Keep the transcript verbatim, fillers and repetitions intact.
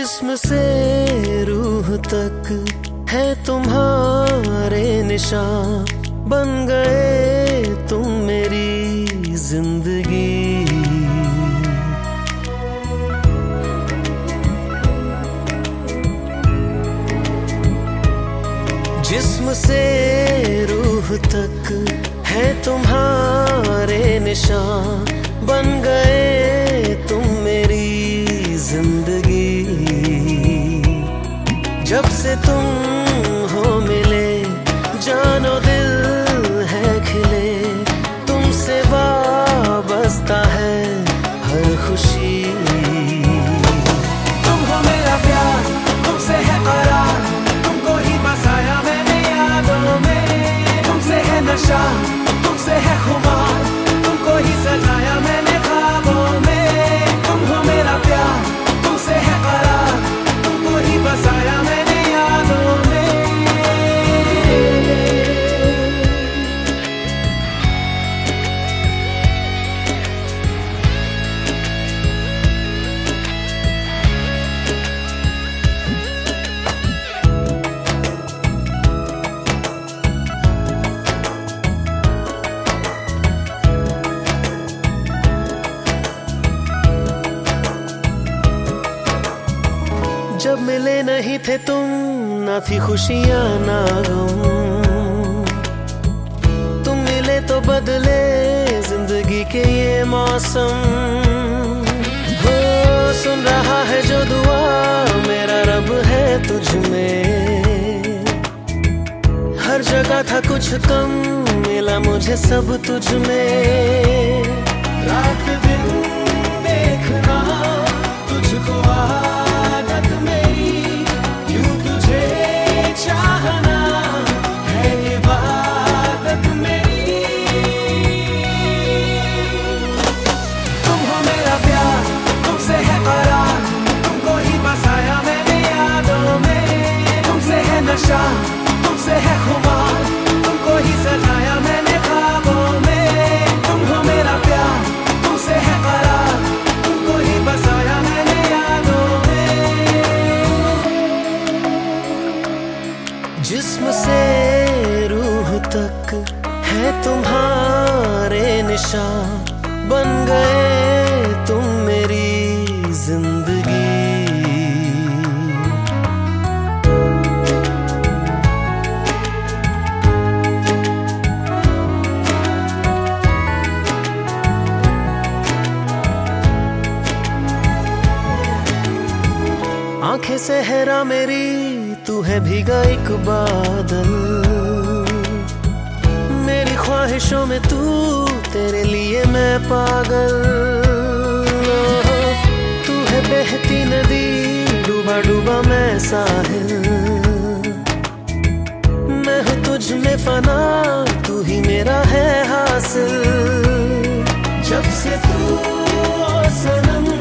जिस्म से रूह तक है तुम्हारे निशान, बन गए तुम मेरी जिंदगी। जिस्म से रूह तक है तुम्हारे निशान, बन गए तुम मेरी जिंदगी। जब से तुम हो मिले जानो दिल है खिले, तुमसे वाबस्ता है हर खुशी। तुम हो मेरा प्यार, तुमसे है करार, तुमको ही बसाया मैंने यादों में। तुमसे है नशा, तुमसे है खुमार, तुमको ही सजाया मैंने ख्वाबों में। तुम हो मेरा प्यार, तुमसे है करार, तुमको ही बसाया मैंने यादों में। जब मिले नहीं थे तुम, ना थी खुशियां ना गम। तुम मिले तो बदले जिंदगी के ये मौसम। हो सुन रहा है जो दुआ मेरा रब है तुझ में। हर जगह था कुछ कम, मिला मुझे सब तुझ में। रात दिन देखना तुझको आदत मेरी, यूं तुझे चाहना है इबादत मेरी। तुम हो मेरा प्यार, तुमसे है करार, तुमको ही बसाया मैंने यादों में। तुमसे है नशा, तुमसे है खुमार, तुमको ही सजाया मैंने ख्वाबों में। तुम हो मेरा प्यार, तुमसे है करार, तुमको ही बसाया मैंने यादों में। जिस्म से रूह तक है तुम्हारे निशान, बन गए तुम मेरी जिंदगी। आंखें सहरा मेरी, तू है भीगा एक बादल। मेरी ख्वाहिशों में तू, तेरे लिए मैं पागल। तू है बहती नदी, डूबा डूबा मैं साहिल। मैं हूँ तुझ में फना, तू ही मेरा है हासिल। जब से तू ओ सनम